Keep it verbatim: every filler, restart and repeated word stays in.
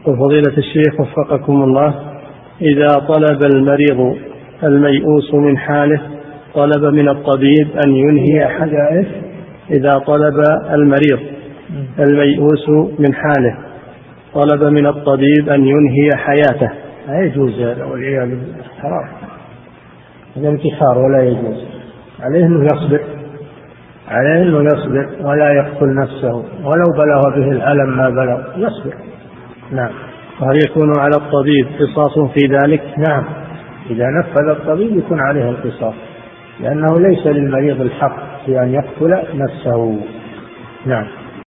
يقول فضيلة الشيخ وفقكم الله: إذا طلب المريض الميؤوس من حاله طلب من الطبيب أن ينهي حياته، إذا طلب المريض الميؤوس من حاله طلب من الطبيب أن ينهي حياته، لا يجوز هذا والعياذ بالله، حرام، هذا انتحار ولا يجوز. عليه أنه يصبر، عليه أنه يصبر ولا يقتل نفسه ولو بلغ به الألم ما بلغ، يصبر. نعم. وهل يكون على الطبيب قصاص في ذلك؟ نعم، إذا نفذ الطبيب يكون عليه القصاص، لأنه ليس للمريض الحق في أن يقتل نفسه. نعم.